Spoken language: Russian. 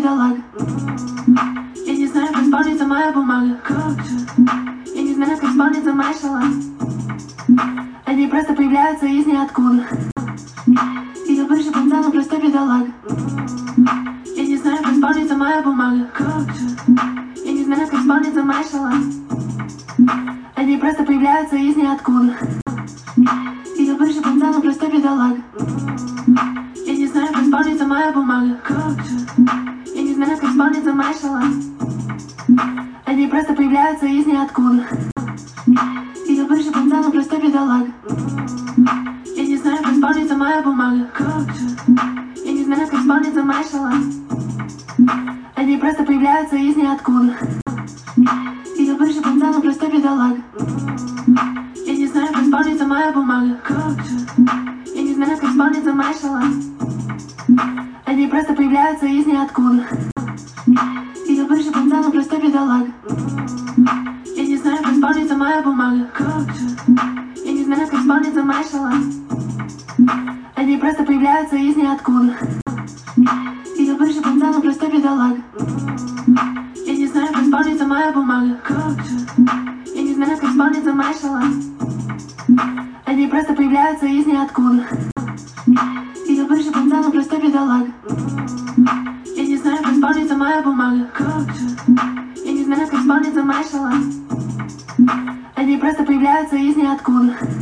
бедолага. Я не знаю, как исполнится моя бумага. Как же? Я не знаю, как исполнится моя шала. Они просто появляются из ниоткуда. И я больше пацана, просто бедолага. Я не знаю, как исполнится моя бумага. Как же? Я не знаю, как исполнится моя шала. Они просто появляются из ниоткуда. И я больше пацана, просто бедолага. Я не знаю, как исполнится моя бумага. Как же? Я не знаю, как исполнится моя шала. Они просто появляются из ниоткуда. И я больше пацана, просто бедолага. Я не знаю, как исполнится моя бумага. Как же? Я не знаю, как исполнится моя шала. Они просто появляются из ниоткуда. И я больше пацана, просто бедолага. Я не знаю, как исполнится моя бумага. Как же? Я не знаю, как исполнится моя шала. Они просто появляются из ниоткуда. И я больше пацана, просто бедолага. Я не знаю, как исполнится моя бумага. Как же? Я не знаю, как исполнится моя шала. Они просто появляются из ниоткуда. И я больше пацана, просто бедолага. Я не знаю, как исполнится моя бумага. Как же? Я не знаю, как исполнится моя шала. Они просто появляются из ниоткуда. И я больше пацана, просто бедолага. Я не знаю, как исполнится моя бумага. Как же? Я не знаю, как исполнится моя шала. Они просто появляются из ниоткуда.